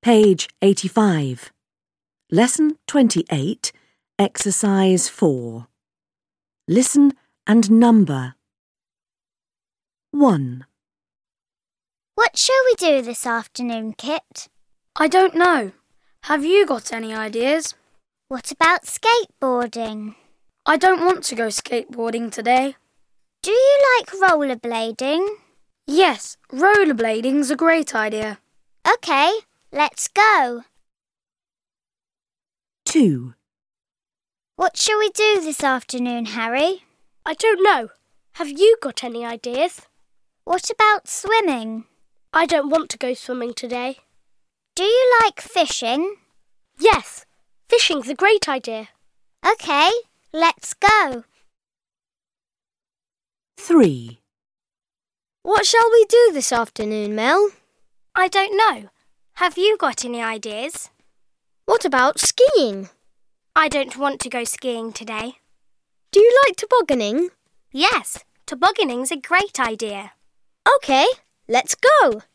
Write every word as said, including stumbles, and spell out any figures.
Page eighty-five. Lesson twenty-eight, Exercise four. Listen and number. one. What shall we do this afternoon, Kit? I don't know. Have you got any ideas? What about skateboarding? I don't want to go skateboarding today. Do you like rollerblading? Yes, rollerblading's a great idea. OK, let's go. two. What shall we do this afternoon, Harry? I don't know. Have you got any ideas? What about swimming? I don't want to go swimming today. Do you like fishing? Yes, fishing's a great idea. OK, let's go. three. What shall we do this afternoon, Mel? I don't know. Have you got any ideas? What about skiing? I don't want to go skiing today. Do you like tobogganing? Yes, tobogganing's a great idea. OK, let's go.